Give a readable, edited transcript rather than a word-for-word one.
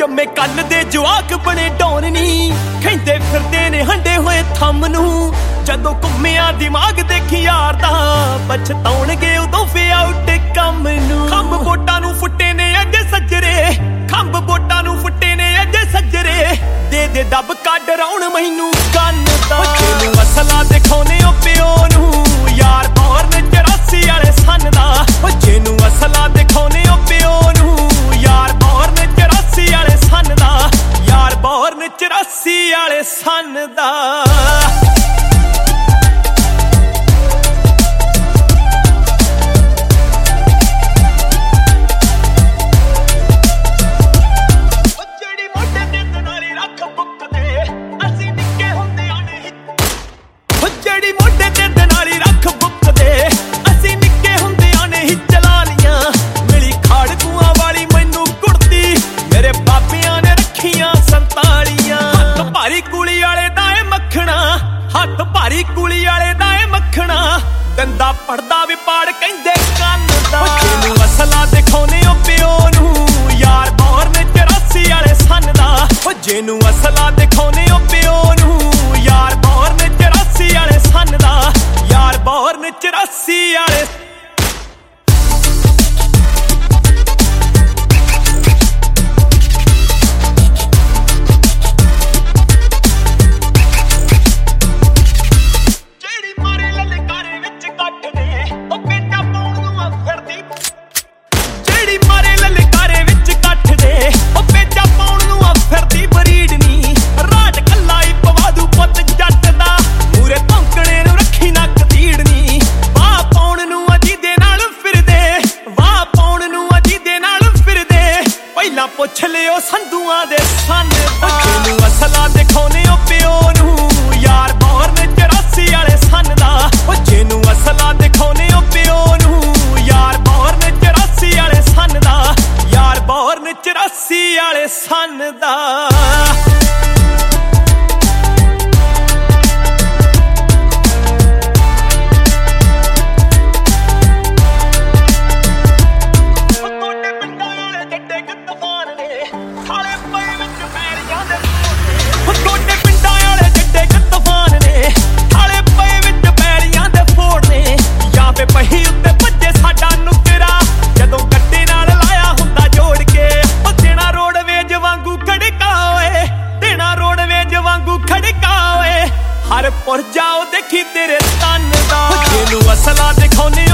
ਜੰਮੇ ਕੱਲ ਦੇ ਜਵਾਕ ਬਣੇ ਡੌਨ ਨੀ, ਕਹਿੰਦੇ ਫਿਰਦੇ ਨੇ ਹੰਡੇ ਹੋਏ ਥੰਮ ਨੂੰ। ਜਦੋਂ ਘੁੰਮਿਆ ਦਿਮਾਗ ਦੇਖੀ ਯਾਰ ਦਾ, ਪਛਤਾਉਣਗੇ ਉਦੋਂ ਫੇ ਆਊਟ ਕੰਮ ਨੂੰ। ਖੰਭ ਵੋਟਾਂ ਨੂੰ ਫੁੱਟੇ ਨੇ ਅੱਜ ਸੱਜਰੇ, ਖੰਭ ਵੋਟਾਂ ਨੂੰ ਫੁੱਟੇ ਨੇ ਅੱਜ ਸੱਜਰੇ। ਦੇ ਦੇ ਦੱਬ ਕੱਢ ਰੌਣ ਮੈਨੂੰ ਕੰਨ ਦਾ, ਜਿਹਨੂੰ ਅਸਲਾ ਦਿਖਾਉਨੇ ਓ ਪਿਓ ਨੂੰ। ਯਾਰ ਬੌਰਨ 84 ਵਾਲੇ ਸੰਨ ਦਾ, ਜਿਹਨੂੰ ਅਸਲਾ ਦਿਖਾਉਨੇ ਓ ਪਿਓ ਨੂੰ। ਯਾਰ ਬੌਰਨ 84 ਵਾਲੇ ਸੰਨ ਦਾ, ਯਾਰ ਬੌਰਨ 84 ਵਾਲੇ ਸੰਨ ਦਾ। ਜਿਹੜੀ ਮੋਢੇ ਤੇ ਦਨਾਲੀ ਰੱਖ ਬੁੱਕਦੇ, ਅਸੀਂ ਨਿੱਕੇ ਹੁੰਦਿਆਂ ਨੇ ਹੀ ਚਲਾ ਲੀਆਂ। ਮਿਲੀ ਖਾੜਕੂਆਂ ਵਾਲੀ ਮੈਨੂੰ ਕੁੜਤੀ, ਮੇਰੇ ਬਾਬਿਆਂ ਨੇ ਰੱਖੀਆਂ 47। ਹੱਥ ਭਾਰੀ ਕੁਲੀ ਵਾਲੇ ਦਾ ਏ ਮੱਖਣਾ, ਹੱਥ ਭਾਰੀ ਕੁਲੀ ਵਾਲੇ ਦਾ ਏ ਮੱਖਣਾ। ਗੰਦਾ ਪੜਦਾ ਵਿਪਾੜ ਕਹਿੰਦੇ ਕੰਨ ਦਾ, ਜਿਹਨੂੰ ਅਸਲਾ ਦਿਖਾਉਨੇ ਓ ਪਿਓ ਨੂੰ। ਯਾਰ ਬੌਰਨ 84 ਵਾਲੇ ਸੰਨ ਦਾ, ਜਿਹਨੂੰ ਅਸਲਾ ਦਿਖਾਉਨੇ ਓ ਪਿਓ ਨੂੰ। ਯਾਰ ਬੌਰਨ 84 ਵਾਲੇ ਸੰਨ ਦਾ, ਯਾਰ ਬੌਰਨ 84 ਵਾਲੇ। ਜਿਹੜੀ ਮਾਰੇ ਲਲਕਾਰੇ ਵਿੱਚ ਕੱਟ ਦੇ, ਉਹ ਪੇਟਾ ਪਾਉਣ ਨੂੰ ਆ ਫਿਰਦੀ। ਜਿਹੜੀ ਮਾਰੇ ਲਲਕਾਰੇ ਵਿੱਚ ਕੱਟ ਦੇ, ਉਹ ਪੇਟਾ ਪਾਉਣ ਨੂੰ ਆ ਫਿਰਦੀ ਬਰੀਡ ਨੀ। ਰਾਟ ਕੱਲਾ ਹੀ ਪਵਾ ਦੂ ਪੁੱਤ ਜੱਟ ਦਾ, ਮੂਰੇ ਭੌਂਕਣੇ ਨੂੰ ਰੱਖੀ ਨੱਕ ਤੀੜਨੀ। ਵਾਹ ਪਾਉਣ ਨੂੰ ਅਜੀ ਦੇ ਨਾਲ ਫਿਰਦੇ, ਵਾਹ ਪਾਉਣ ਨੂੰ ਅਜੀ ਦੇ ਨਾਲ ਫਿਰਦੇ। ਪਹਿਲਾਂ ਪੁੱਛ ਲਿਓ ਸੰਧੂਆਂ ਦੇ ਸੰਨ ਦਾ, ਜਿਹਨੂੰ ਅਸਲਾ ਦਿਖਾਉਨੇ ਓ ਪਿਓ ਨੂੰ। ਯਾਰ ਬੌਰਨ 84 ਵਾਲੇ ਸੰਨ ਦਾ, ਜਿਹਨੂੰ ਅਸਲਾ ਦਿਖਾਉਨੇ ਓ ਪਿਓ ਨੂੰ। ਯਾਰ ਬੌਰਨ 84 ਵਾਲੇ ਸੰਨ ਦਾ, ਯਾਰ ਬੌਰਨ 84 ਵਾਲੇ ਸੰਨ ਦਾ। ਪਹੀ ਉੱਤੇ ਭੱਜੇ ਸਾਡਾ ਨੁਕਰਾ, ਜਦੋਂ ਗੱਡੇ ਨਾਲ ਲਾਇਆ ਹੁੰਦਾ ਜੋੜ ਕੇ। ਉਹ ਦੇਣਾ ਰੋਡਵੇਜ ਵਾਂਗੂ ਖੜਕਾ ਓਏ, ਦੇਣਾ ਰੋਡਵੇਜ ਵਾਂਗੂ ਖੜਕਾ ਓਏ। ਹਰ ਪੁਰ ਜਾਓ ਦੇਖੀ ਤੇਰੇ ਤਨ ਦਾ, ਜਿਹਨੂੰ ਅਸਲਾ ਦਿਖਾਉਨੇ